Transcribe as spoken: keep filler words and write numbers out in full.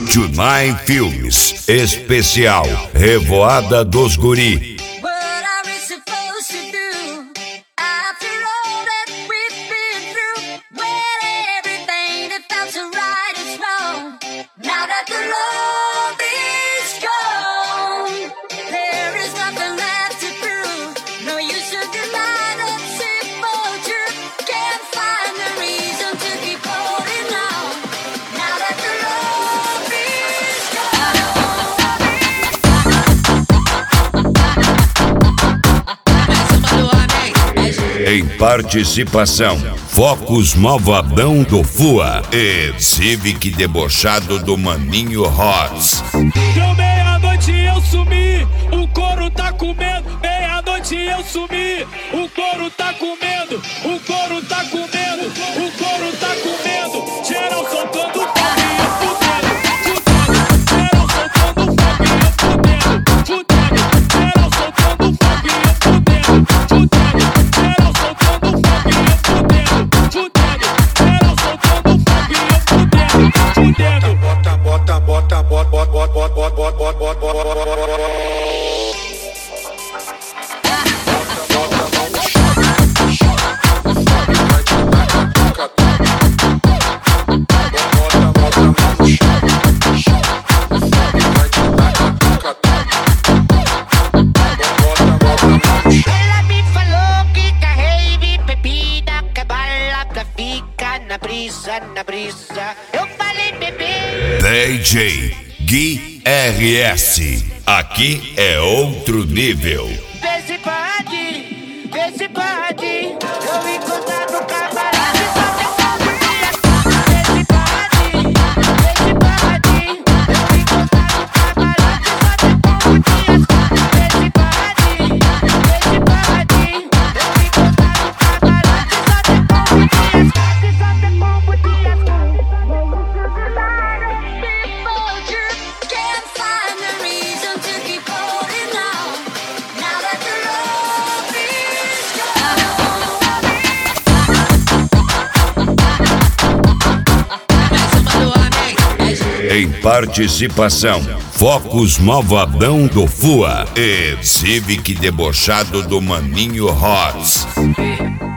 Tunai Filmes, especial Revoada dos Guri. Em participação, Focus Malvadão do Fua e Civic debochado do Maninho Hotz. Deu meia-noite e eu sumi, o couro tá comendo. Meia-noite e eu sumi, o couro tá comendo. O couro tá comendo, o couro tá comendo. Geral soltando foguinho, fudendo, fudendo. Geral soltando foguinho, fudendo, fudendo. Geral soltando foguinho, fudendo, fudendo. Bota, bota, bota, bota, bota, bota, bota, bota, bota. Ela me falou que carrei bebida, que bala pra ficar na brisa, na brisa. Eu falei bebê. D J Gui R S, aqui é outro nível. Vê se pode, vê se pode. Eu encontrar no camarote só tem como dia. Vê se pode, vê se pode. Eu encontrar no camarote só tem como dia. Vê se pode, vê se pode. Eu encontrar no camarote só tem como dia. Só tem como dia. Em participação, Focus Malvadão do Fua e Civic debochado do Maninho Hotz.